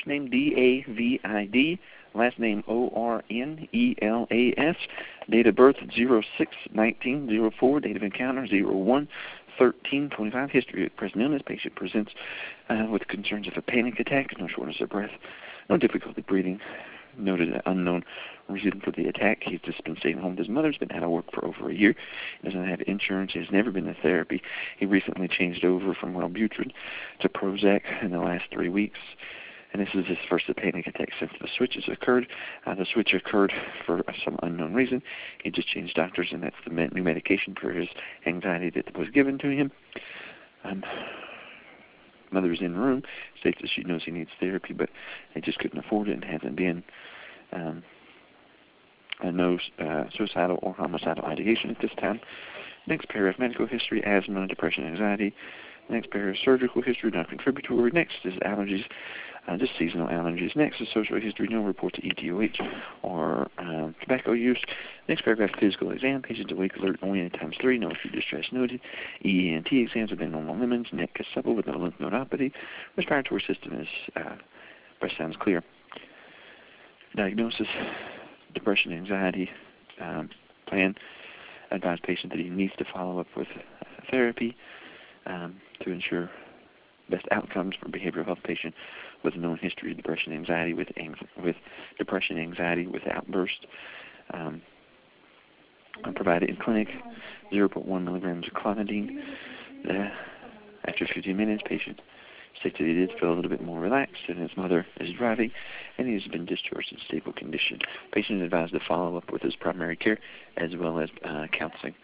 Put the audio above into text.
first name David, last name Ornelas, date of birth 06/19/04, date of encounter 01/13/25, history of present illness. Patient presents with concerns of a panic attack, no shortness of breath, no difficulty breathing, noted an unknown reason for the attack. He's just been staying home with his mother. He's been out of work for over a year. He doesn't have insurance. He has never been to therapy. He recently changed over from Wellbutrin to Prozac in the last 3 weeks. And this is his first panic attack since the switch has occurred. The switch occurred for some unknown reason. He just changed doctors, and that's the new medication for his anxiety that was given to him. Mother's in the room, states that she knows he needs therapy, but they just couldn't afford it and hasn't been. No suicidal or homicidal ideation at this time. Next paragraph, medical history, asthma, depression, anxiety. Next paragraph, surgical history, non-contributory. Next is allergies, just seasonal allergies. Next is social history, no reports of ETOH or tobacco use. Next paragraph, physical exam, patient awake, alert, oriented ×3, no acute distress noted. ENT exams have been normal lemons, neck is supple with no lymph nodopathy. Respiratory system is, breath sounds clear. Diagnosis, depression, anxiety, plan. Advise patient that he needs to follow up with therapy to ensure best outcomes for behavioral health patient with a known history of depression, anxiety, with depression, anxiety, with outburst. Provided in clinic, 0.1 milligrams of clonidine. After 15 minutes, patient states that he did feel a little bit more relaxed, and his mother is driving, and he has been discharged in stable condition. Patient is advised to follow up with his primary care as well as counseling.